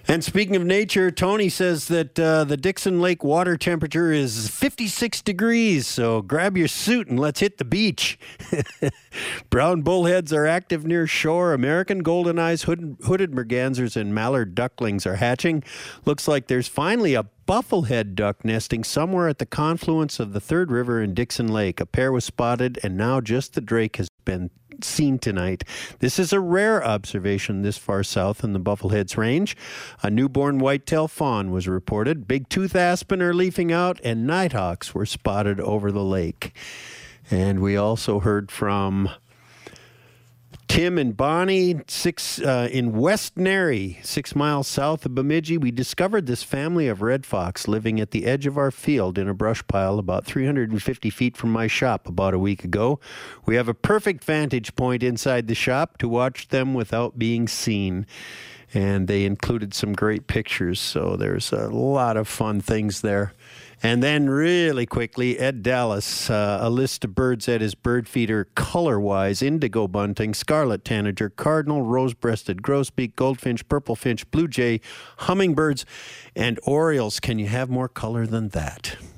And speaking of nature, Tony says that the Dixon Lake water temperature is 56 degrees, so grab your suit and let's hit the beach. Brown bullheads are active near shore. American golden eyes, hooded mergansers, and mallard ducklings are hatching. Looks like there's finally a bufflehead duck nesting somewhere at the confluence of the Third River and Dixon Lake. A pair was spotted, and now just the drake has been seen tonight. This is a rare observation this far south in the Buffleheads range. A newborn whitetail fawn was reported. Big-tooth aspen are leafing out, and nighthawks were spotted over the lake. And we also heard from Tim and Bonnie in West Nary, 6 miles south of Bemidji. We discovered this family of red fox living at the edge of our field in a brush pile about 350 feet from my shop about a week ago. We have a perfect vantage point inside the shop to watch them without being seen. And they included some great pictures, so there's a lot of fun things there. And then really quickly, Ed Dallas, a list of birds at his bird feeder color-wise: indigo bunting, scarlet tanager, cardinal, rose-breasted grosbeak, goldfinch, purple finch, blue jay, hummingbirds, and orioles. Can you have more color than that?